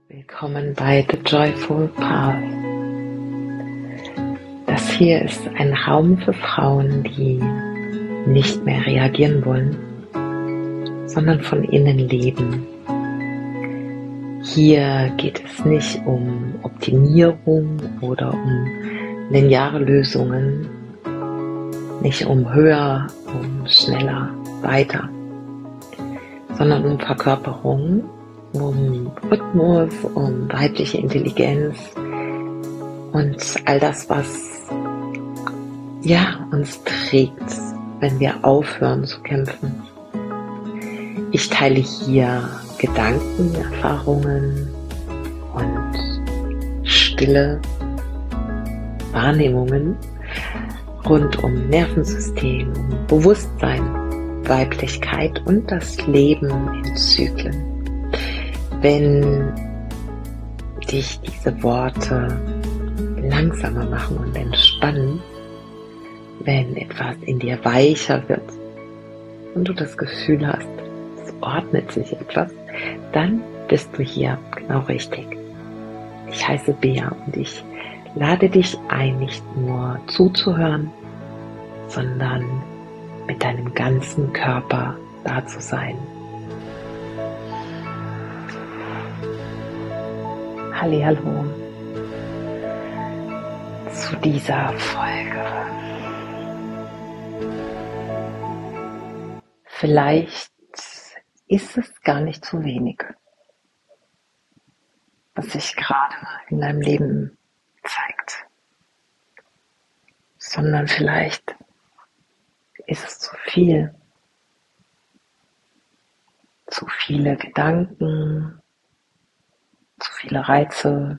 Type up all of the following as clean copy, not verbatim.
Willkommen bei The Joyful Path. Das hier ist ein Raum für Frauen, die nicht mehr reagieren wollen, sondern von innen leben. Hier geht es nicht um Optimierung oder um lineare Lösungen, nicht um höher, um schneller, weiter, sondern um Verkörperung, um Rhythmus, um weibliche Intelligenz und all das, was uns trägt, wenn wir aufhören zu kämpfen. Ich teile hier Gedanken, Erfahrungen und stille Wahrnehmungen rund um Nervensystem, um Bewusstsein, Weiblichkeit und das Leben in Zyklen. Wenn dich diese Worte langsamer machen und entspannen, wenn etwas in dir weicher wird und du das Gefühl hast, es ordnet sich etwas, dann bist du hier genau richtig. Ich heiße Bea und ich lade dich ein, nicht nur zuzuhören, sondern mit deinem ganzen Körper da zu sein. Hallihallo zu dieser Folge. Vielleicht ist es gar nicht zu wenig, was sich gerade in deinem Leben zeigt, sondern vielleicht ist es zu viel, zu viele Gedanken, zu viele Reize,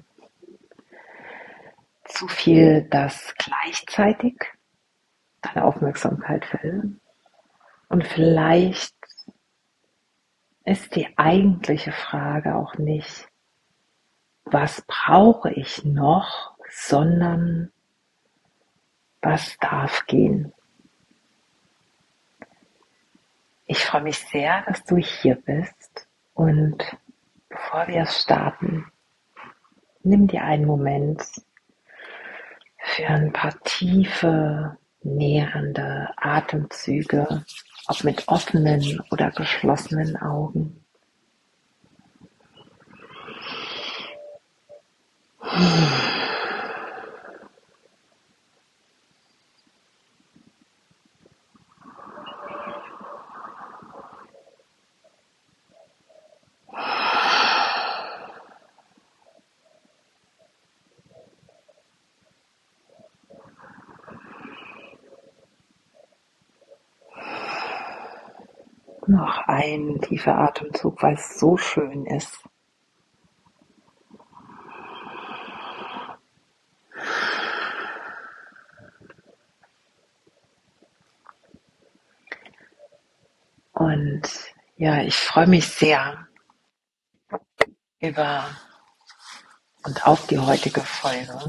zu viel, das gleichzeitig deine Aufmerksamkeit will. Und vielleicht ist die eigentliche Frage auch nicht, was brauche ich noch, sondern was darf gehen. Ich freue mich sehr, dass du hier bist und bevor wir starten, nimm dir einen Moment für ein paar tiefe, nährende Atemzüge, ob mit offenen oder geschlossenen Augen. Noch ein tiefer Atemzug, weil es so schön ist. Und ja, ich freue mich sehr über und auf die heutige Folge.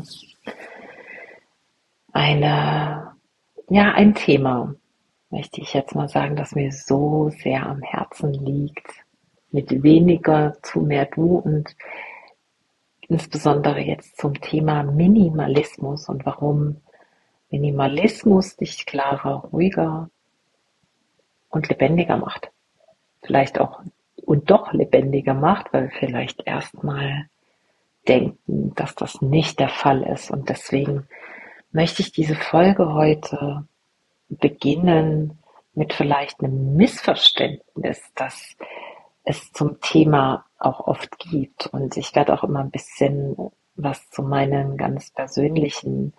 Ein Thema, möchte ich jetzt mal sagen, das mir so sehr am Herzen liegt. Mit weniger zu mehr du und insbesondere jetzt zum Thema Minimalismus und warum Minimalismus dich klarer, ruhiger und lebendiger macht. Vielleicht auch und doch lebendiger macht, weil wir vielleicht erstmal denken, dass das nicht der Fall ist. Und deswegen möchte ich diese Folge heute beginnen mit vielleicht einem Missverständnis, das es zum Thema auch oft gibt. Und ich werde auch immer ein bisschen was zu meinen ganz persönlichen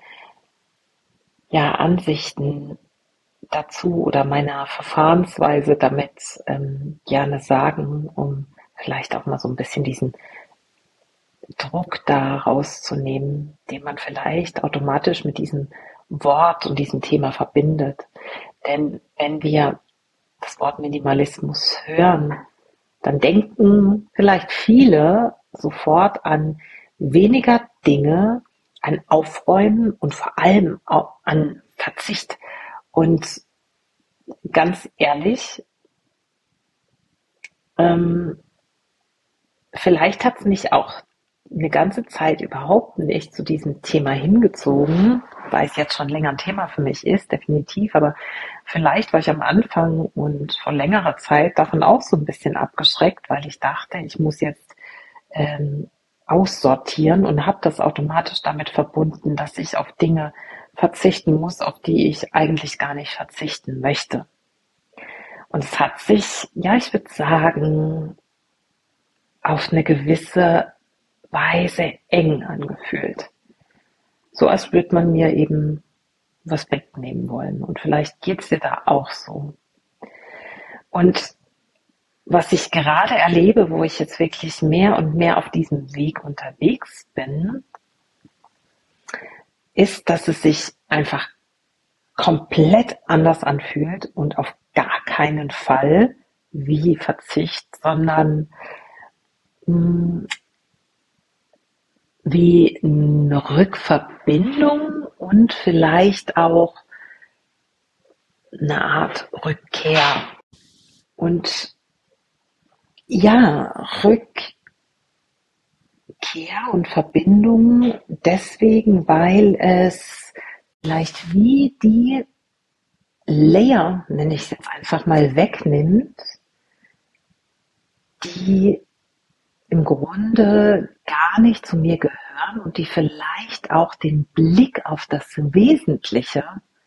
Ansichten dazu oder meiner Verfahrensweise damit gerne sagen, um vielleicht auch mal so ein bisschen diesen Druck da rauszunehmen, den man vielleicht automatisch mit diesem Wort und diesem Thema verbindet. Denn wenn wir das Wort Minimalismus hören, dann denken vielleicht viele sofort an weniger Dinge, an Aufräumen und vor allem auch an Verzicht. Und ganz ehrlich, vielleicht hat es nicht auch eine ganze Zeit überhaupt nicht zu diesem Thema hingezogen, weil es jetzt schon länger ein Thema für mich ist, definitiv. Aber vielleicht war ich am Anfang und vor längerer Zeit davon auch so ein bisschen abgeschreckt, weil ich dachte, ich muss jetzt aussortieren und habe das automatisch damit verbunden, dass ich auf Dinge verzichten muss, auf die ich eigentlich gar nicht verzichten möchte. Und es hat sich, ja, ich würde sagen, auf eine gewisse Weise eng angefühlt. So als würde man mir eben was wegnehmen wollen. Und vielleicht geht's dir da auch so. Und was ich gerade erlebe, wo ich jetzt wirklich mehr und mehr auf diesem Weg unterwegs bin, ist, dass es sich einfach komplett anders anfühlt und auf gar keinen Fall wie Verzicht, sondern wie eine Rückverbindung und vielleicht auch eine Art Rückkehr. Und ja, Rückkehr und Verbindung deswegen, weil es vielleicht wie die Layer, nenne ich es jetzt einfach mal, wegnimmt, die im Grunde gar nicht zu mir gehören und die vielleicht auch den Blick auf das Wesentliche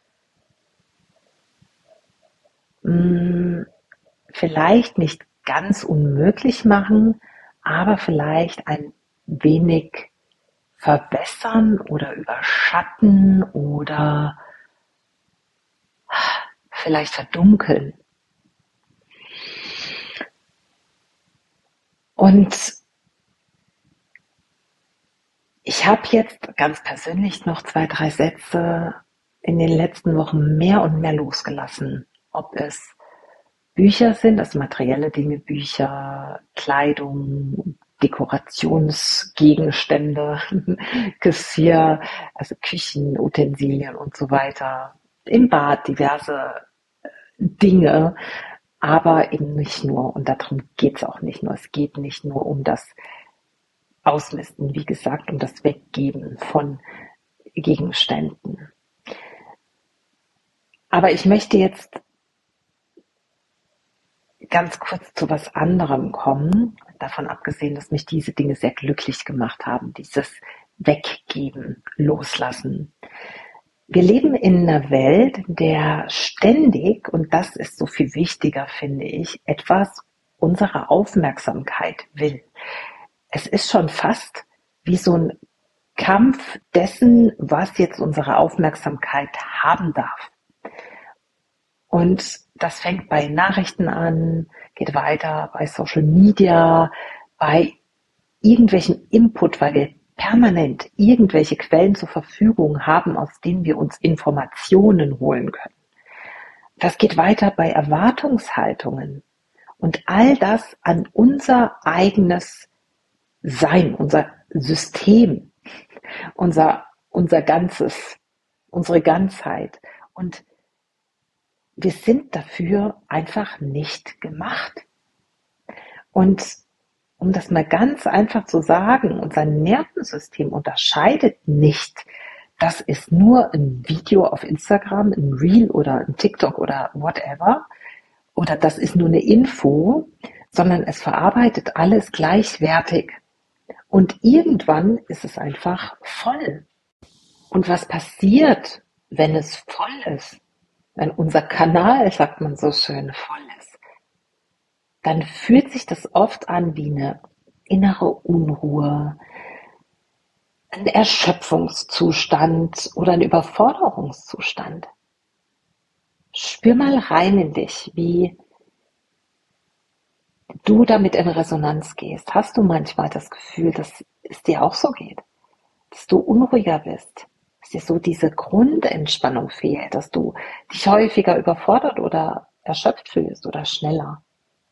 vielleicht nicht ganz unmöglich machen, aber vielleicht ein wenig verbessern oder überschatten oder vielleicht verdunkeln. Und ich habe jetzt ganz persönlich noch 2, 3 Sätze in den letzten Wochen mehr und mehr losgelassen. Ob es Bücher sind, also materielle Dinge, Bücher, Kleidung, Dekorationsgegenstände, Geschirr, also Küchenutensilien und so weiter. Im Bad diverse Dinge, aber eben nicht nur. Und darum geht's auch nicht nur. Es geht nicht nur um das Ausmisten, wie gesagt, um das Weggeben von Gegenständen. Aber ich möchte jetzt ganz kurz zu was anderem kommen, davon abgesehen, dass mich diese Dinge sehr glücklich gemacht haben, dieses Weggeben, Loslassen. Wir leben in einer Welt, in der ständig, und das ist so viel wichtiger, finde ich, etwas unsere Aufmerksamkeit will. Es ist schon fast wie so ein Kampf dessen, was jetzt unsere Aufmerksamkeit haben darf. Und das fängt bei Nachrichten an, geht weiter bei Social Media, bei irgendwelchen Input, weil wir permanent irgendwelche Quellen zur Verfügung haben, aus denen wir uns Informationen holen können. Das geht weiter bei Erwartungshaltungen und all das an unser eigenes Sein, unser System, unser Ganzes, unsere Ganzheit. Und wir sind dafür einfach nicht gemacht. Und um das mal ganz einfach zu sagen, unser Nervensystem unterscheidet nicht, das ist nur ein Video auf Instagram, ein Reel oder ein TikTok oder whatever, oder das ist nur eine Info, sondern es verarbeitet alles gleichwertig. Und irgendwann ist es einfach voll. Und was passiert, wenn es voll ist? Wenn unser Kanal, sagt man so schön, voll ist, dann fühlt sich das oft an wie eine innere Unruhe, ein Erschöpfungszustand oder ein Überforderungszustand. Spür mal rein in dich, wie du damit in Resonanz gehst. Hast du manchmal das Gefühl, dass es dir auch so geht? Dass du unruhiger bist? Dass dir so diese Grundentspannung fehlt? Dass du dich häufiger überfordert oder erschöpft fühlst oder schneller?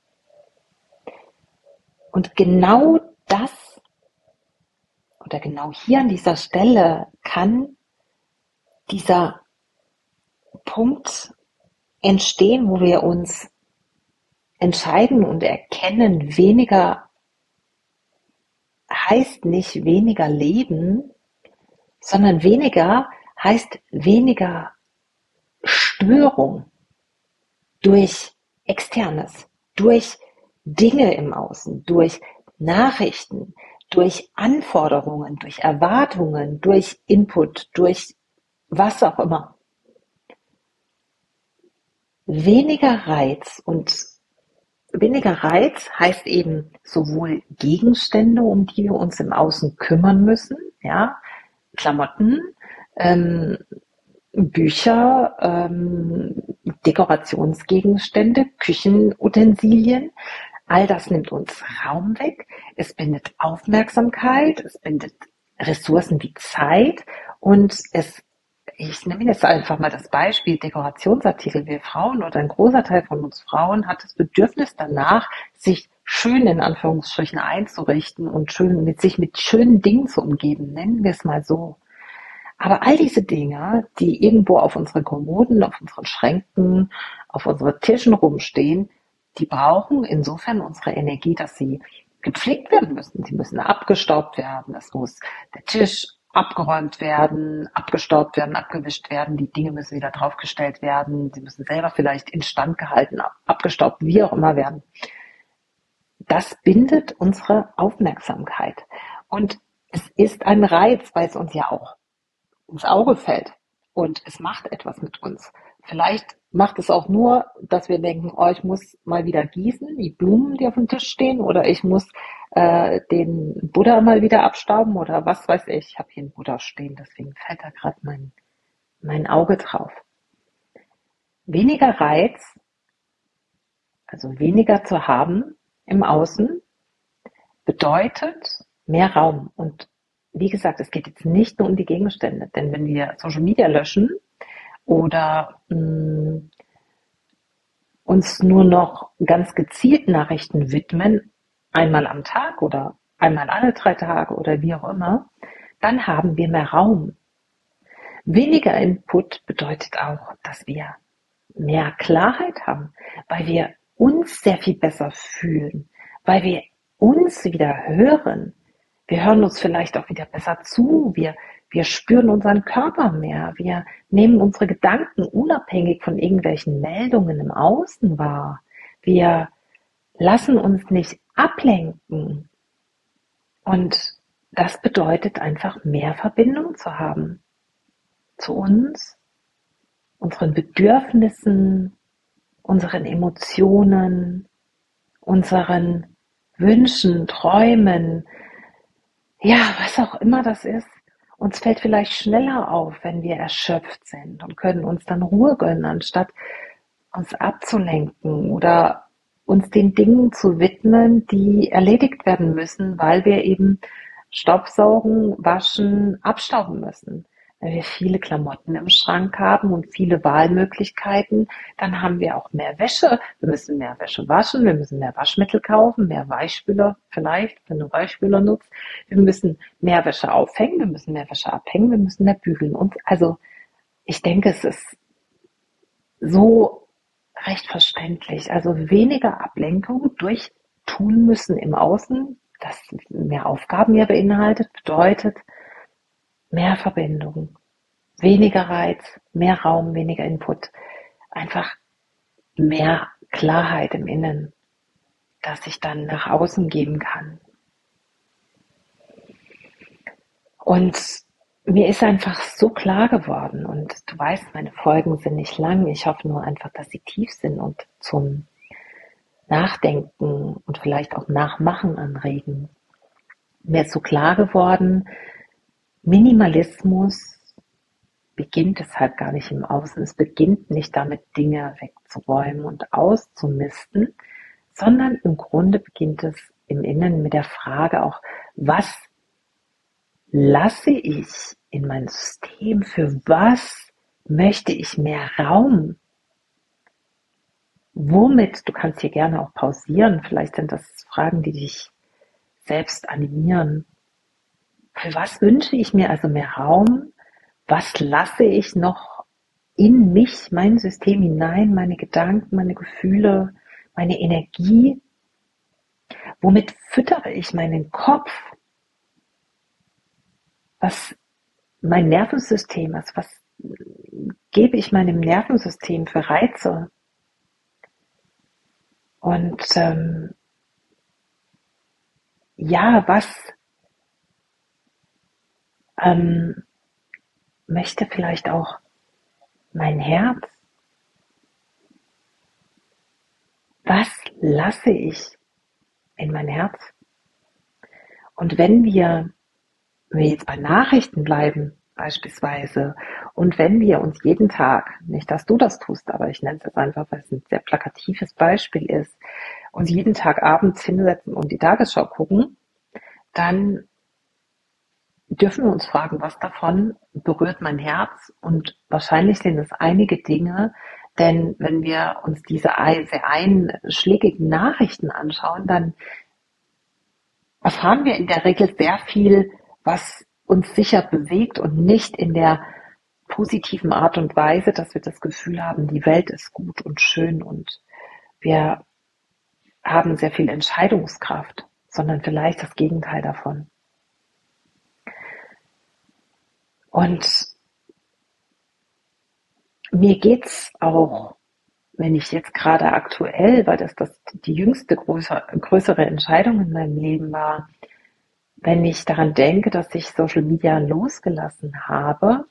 Und genau das oder genau hier an dieser Stelle kann dieser Punkt entstehen, wo wir uns entscheiden und erkennen, weniger heißt nicht weniger leben, sondern weniger heißt weniger Störung durch Externes, durch Dinge im Außen, durch Nachrichten, durch Anforderungen, durch Erwartungen, durch Input, durch was auch immer. Weniger Reiz, und weniger Reiz heißt eben sowohl Gegenstände, um die wir uns im Außen kümmern müssen, ja, Klamotten, Bücher, Dekorationsgegenstände, Küchenutensilien. All das nimmt uns Raum weg. Es bindet Aufmerksamkeit, es bindet Ressourcen wie Zeit und ich nehme jetzt einfach mal das Beispiel Dekorationsartikel. Wir Frauen oder ein großer Teil von uns Frauen hat das Bedürfnis danach, sich schön in Anführungsstrichen einzurichten und sich mit schönen Dingen zu umgeben. Nennen wir es mal so. Aber all diese Dinge, die irgendwo auf unseren Kommoden, auf unseren Schränken, auf unseren Tischen rumstehen, die brauchen insofern unsere Energie, dass sie gepflegt werden müssen. Sie müssen abgestaubt werden. Es muss der Tisch abgeräumt werden, abgestaubt werden, abgewischt werden. Die Dinge müssen wieder draufgestellt werden. Sie müssen selber vielleicht instand gehalten, abgestaubt, wie auch immer werden. Das bindet unsere Aufmerksamkeit. Und es ist ein Reiz, weil es uns ja auch ins Auge fällt und es macht etwas mit uns. Vielleicht macht es auch nur, dass wir denken, oh, ich muss mal wieder gießen, die Blumen, die auf dem Tisch stehen, oder ich muss den Buddha mal wieder abstauben oder was weiß ich. Ich habe hier einen Buddha stehen, deswegen fällt da gerade mein Auge drauf. Weniger Reiz, also weniger zu haben im Außen, bedeutet mehr Raum. Und wie gesagt, es geht jetzt nicht nur um die Gegenstände, denn wenn wir Social Media löschen oder uns nur noch ganz gezielt Nachrichten widmen, einmal am Tag oder einmal alle 3 Tage oder wie auch immer, dann haben wir mehr Raum. Weniger Input bedeutet auch, dass wir mehr Klarheit haben, weil wir uns sehr viel besser fühlen, weil wir uns wieder hören. Wir hören uns vielleicht auch wieder besser zu. Wir spüren unseren Körper mehr. Wir nehmen unsere Gedanken unabhängig von irgendwelchen Meldungen im Außen wahr. Wir lassen uns nicht ablenken. Und das bedeutet einfach mehr Verbindung zu haben. Zu uns, unseren Bedürfnissen, unseren Emotionen, unseren Wünschen, Träumen, ja, was auch immer das ist. Uns fällt vielleicht schneller auf, wenn wir erschöpft sind und können uns dann Ruhe gönnen, anstatt uns abzulenken oder uns den Dingen zu widmen, die erledigt werden müssen, weil wir eben Staubsaugen, waschen, abstauben müssen. Wenn wir viele Klamotten im Schrank haben und viele Wahlmöglichkeiten, dann haben wir auch mehr Wäsche. Wir müssen mehr Wäsche waschen, wir müssen mehr Waschmittel kaufen, mehr Weichspüler vielleicht, wenn du Weichspüler nutzt. Wir müssen mehr Wäsche aufhängen, wir müssen mehr Wäsche abhängen, wir müssen mehr bügeln. Und also ich denke, es ist so recht verständlich. Also weniger Ablenkung durch tun müssen im Außen, das mehr Aufgaben ja beinhaltet, bedeutet mehr Verbindung, weniger Reiz, mehr Raum, weniger Input, einfach mehr Klarheit im Innen, das ich dann nach außen geben kann. Und mir ist einfach so klar geworden, und du weißt, meine Folgen sind nicht lang, ich hoffe nur einfach, dass sie tief sind und zum Nachdenken und vielleicht auch Nachmachen anregen. Mir ist so klar geworden, Minimalismus beginnt deshalb gar nicht im Außen. Es beginnt nicht damit, Dinge wegzuräumen und auszumisten, sondern im Grunde beginnt es im Innen mit der Frage auch, was lasse ich in mein System? Für was möchte ich mehr Raum? Womit? Du kannst hier gerne auch pausieren. Vielleicht sind das Fragen, die dich selbst animieren. Für was wünsche ich mir also mehr Raum? Was lasse ich noch in mich, mein System hinein, meine Gedanken, meine Gefühle, meine Energie? Womit füttere ich meinen Kopf? was mein Nervensystem ist, was gebe ich meinem Nervensystem für Reize und ja, was möchte vielleicht auch mein Herz, was lasse ich in mein Herz? Und wenn wir jetzt bei Nachrichten bleiben, beispielsweise, und wenn wir uns jeden Tag, nicht, dass du das tust, aber ich nenne es jetzt einfach, weil es ein sehr plakatives Beispiel ist, uns jeden Tag abends hinsetzen und die Tagesschau gucken, dann dürfen wir uns fragen, was davon berührt mein Herz? Und wahrscheinlich sind es einige Dinge, denn wenn wir uns diese sehr einschlägigen Nachrichten anschauen, dann erfahren wir in der Regel sehr viel, was uns sicher bewegt und nicht in der positiven Art und Weise, dass wir das Gefühl haben, die Welt ist gut und schön und wir haben sehr viel Entscheidungskraft, sondern vielleicht das Gegenteil davon. Und mir geht's auch, wenn ich jetzt gerade aktuell, weil das die jüngste größere Entscheidung in meinem Leben war, wenn ich daran denke, dass ich Social Media losgelassen habe,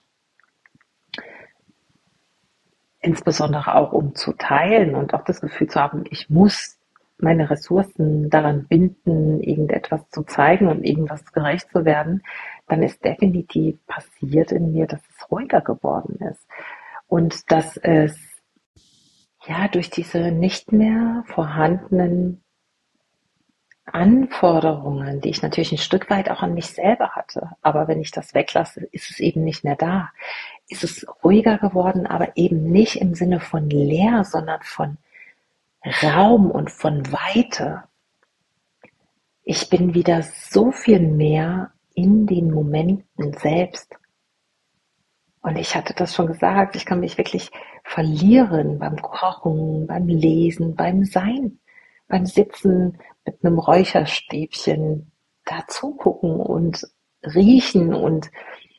insbesondere auch um zu teilen und auch das Gefühl zu haben, ich muss meine Ressourcen daran binden, irgendetwas zu zeigen und irgendwas gerecht zu werden, dann ist definitiv passiert in mir, dass es ruhiger geworden ist und dass es ja durch diese nicht mehr vorhandenen Anforderungen, die ich natürlich ein Stück weit auch an mich selber hatte, aber wenn ich das weglasse, ist es eben nicht mehr da. Ist es ruhiger geworden, aber eben nicht im Sinne von leer, sondern von Raum und von Weite. Ich bin wieder so viel mehr in den Momenten selbst. Und ich hatte das schon gesagt, ich kann mich wirklich verlieren beim Kochen, beim Lesen, beim Sein, beim Sitzen mit einem Räucherstäbchen, da zugucken und riechen und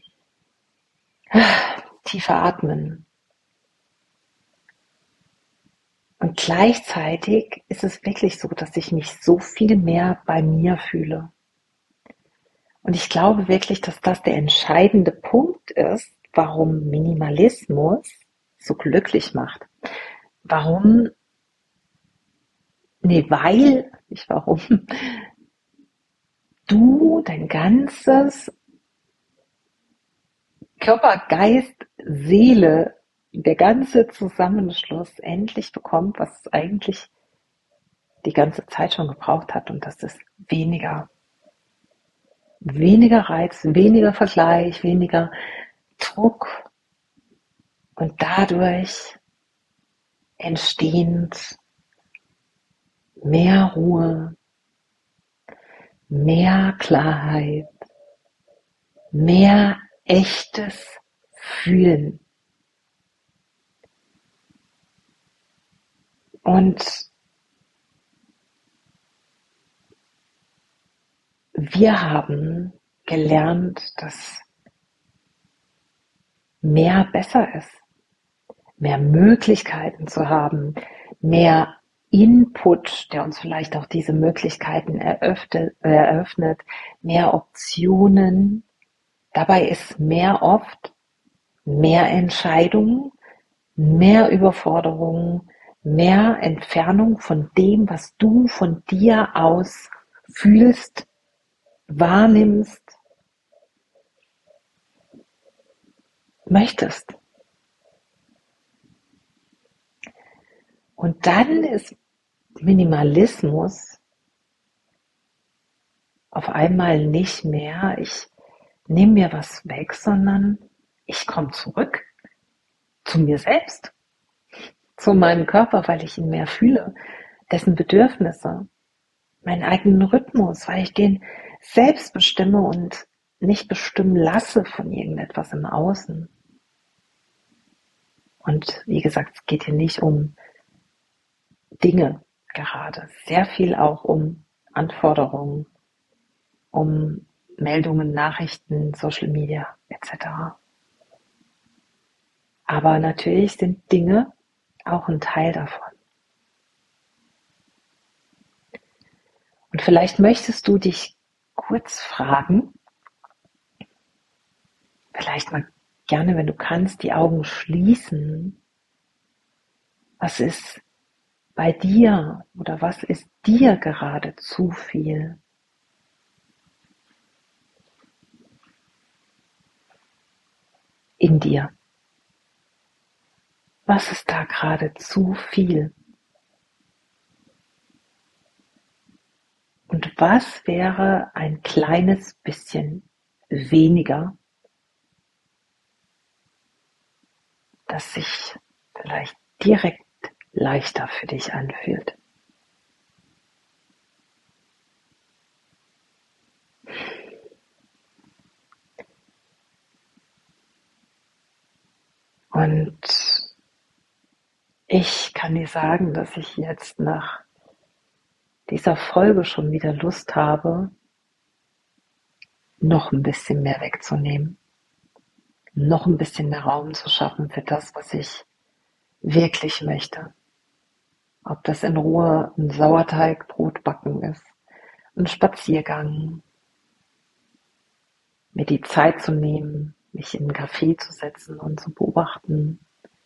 tiefer atmen. Und gleichzeitig ist es wirklich so, dass ich mich so viel mehr bei mir fühle. Und ich glaube wirklich, dass das der entscheidende Punkt ist, warum Minimalismus so glücklich macht. Warum? Nee, weil, nicht warum, du dein ganzes Körper, Geist, Seele, der ganze Zusammenschluss endlich bekommt, was es eigentlich die ganze Zeit schon gebraucht hat. Und das ist weniger Reiz, weniger Vergleich, weniger Druck und dadurch entstehend mehr Ruhe, mehr Klarheit, mehr echtes Fühlen. Und wir haben gelernt, dass mehr besser ist, mehr Möglichkeiten zu haben, mehr Input, der uns vielleicht auch diese Möglichkeiten eröffnet, mehr Optionen. Dabei ist mehr oft mehr Entscheidungen, mehr Überforderungen, mehr Entfernung von dem, was du von dir aus fühlst, wahrnimmst, möchtest. Und dann ist Minimalismus auf einmal nicht mehr, ich nehme mir was weg, sondern ich komme zurück zu mir selbst, zu meinem Körper, weil ich ihn mehr fühle, dessen Bedürfnisse, meinen eigenen Rhythmus, weil ich den selbst bestimme und nicht bestimmen lasse von irgendetwas im Außen. Und wie gesagt, es geht hier nicht um Dinge gerade, sehr viel auch um Anforderungen, um Meldungen, Nachrichten, Social Media etc. Aber natürlich sind Dinge auch ein Teil davon. Und vielleicht möchtest du dich kurz fragen, vielleicht mal gerne, wenn du kannst, die Augen schließen. Was ist bei dir oder was ist dir gerade zu viel? In dir. Was ist da gerade zu viel? Und was wäre ein kleines bisschen weniger, das sich vielleicht direkt leichter für dich anfühlt? Und ich kann dir sagen, dass ich jetzt nach dieser Folge schon wieder Lust habe, noch ein bisschen mehr wegzunehmen, noch ein bisschen mehr Raum zu schaffen für das, was ich wirklich möchte. Ob das in Ruhe ein Sauerteigbrot backen ist, ein Spaziergang, mir die Zeit zu nehmen, mich in einen Café zu setzen und zu beobachten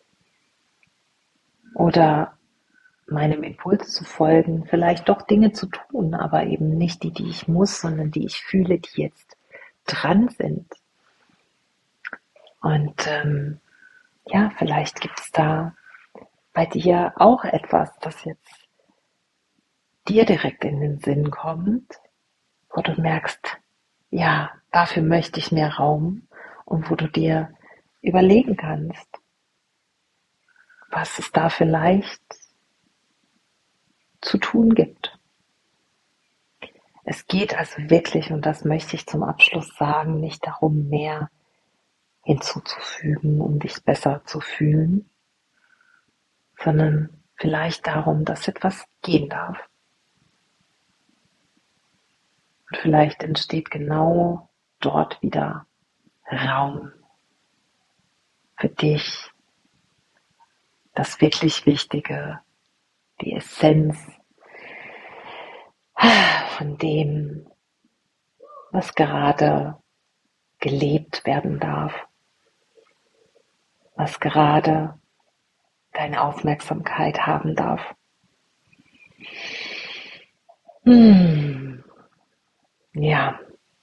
oder meinem Impuls zu folgen, vielleicht doch Dinge zu tun, aber eben nicht die, die ich muss, sondern die ich fühle, die jetzt dran sind. Und ja, vielleicht gibt es da bei dir auch etwas, das jetzt dir direkt in den Sinn kommt, wo du merkst, ja, dafür möchte ich mehr Raum und wo du dir überlegen kannst, was es da vielleicht zu tun gibt. Es geht also wirklich, und das möchte ich zum Abschluss sagen, nicht darum, mehr hinzuzufügen, um dich besser zu fühlen, sondern vielleicht darum, dass etwas gehen darf. Und vielleicht entsteht genau dort wieder Raum für dich, das wirklich Wichtige, die Essenz von dem, was gerade gelebt werden darf, was gerade deine Aufmerksamkeit haben darf. Ja,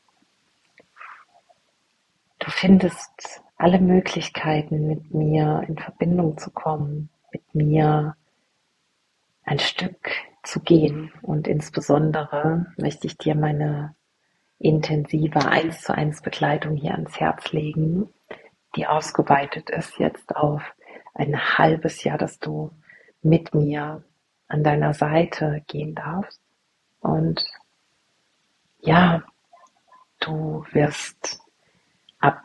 du findest alle Möglichkeiten, mit mir in Verbindung zu kommen, mit mir ein Stück zu gehen. Und insbesondere möchte ich dir meine intensive 1:1 Begleitung hier ans Herz legen, die ausgeweitet ist jetzt auf ein halbes Jahr, dass du mit mir an deiner Seite gehen darfst. Und ja, du wirst ab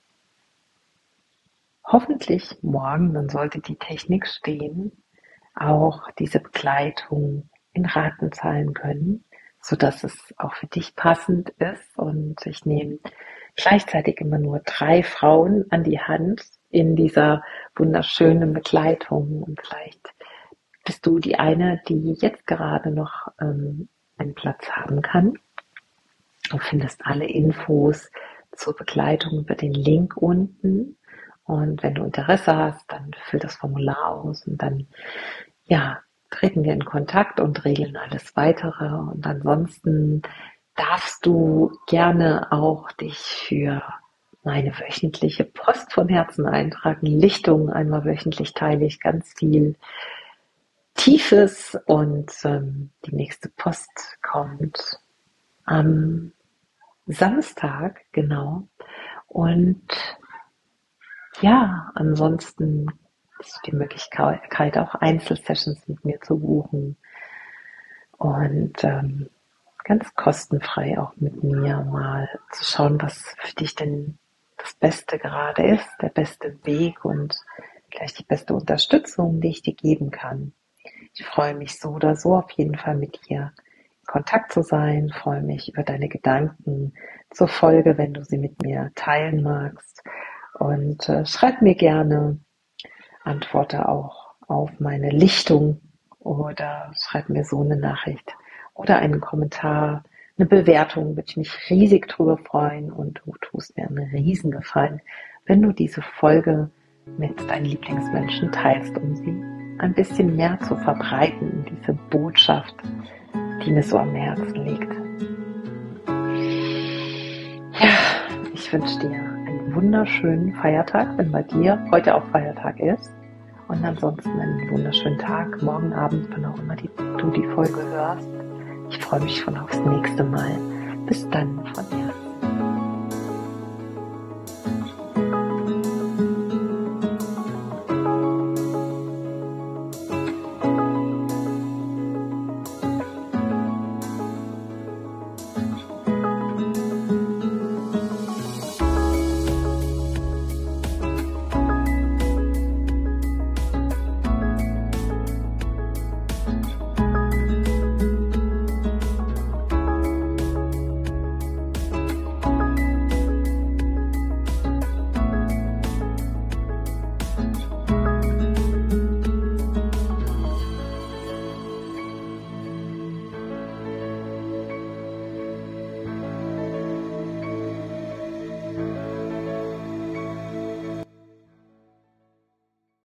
hoffentlich morgen, dann sollte die Technik stehen, auch diese Begleitung in Raten zahlen können, sodass es auch für dich passend ist. Und ich nehme gleichzeitig immer nur 3 Frauen an die Hand in dieser wunderschönen Begleitung. Und vielleicht bist du die eine, die jetzt gerade noch einen Platz haben kann. Du findest alle Infos zur Begleitung über den Link unten. Und wenn du Interesse hast, dann füll das Formular aus und dann, ja, treten wir in Kontakt und regeln alles weitere. Und ansonsten darfst du gerne auch dich für meine wöchentliche Post von Herzen eintragen. Lichtung, einmal wöchentlich teile ich ganz viel Tiefes und die nächste Post kommt am Samstag, genau. Und ja, ansonsten ist die Möglichkeit, auch Einzelsessions mit mir zu buchen und ganz kostenfrei auch mit mir mal zu schauen, was für dich denn das Beste gerade ist, der beste Weg und vielleicht die beste Unterstützung, die ich dir geben kann. Ich freue mich so oder so auf jeden Fall mit dir Kontakt zu sein, freue mich über deine Gedanken zur Folge, wenn du sie mit mir teilen magst. Und schreib mir gerne, antworte auch auf meine Lichtung oder schreib mir so eine Nachricht oder einen Kommentar, eine Bewertung, würde ich mich riesig drüber freuen und du tust mir einen Riesengefallen, wenn du diese Folge mit deinen Lieblingsmenschen teilst, um sie ein bisschen mehr zu verbreiten, diese Botschaft, die mir so am Herzen liegt. Ja, ich wünsche dir einen wunderschönen Feiertag, wenn bei dir heute auch Feiertag ist. Und ansonsten einen wunderschönen Tag, morgen Abend, wann auch immer du die Folge hörst. Ich freue mich schon aufs nächste Mal. Bis dann von mir.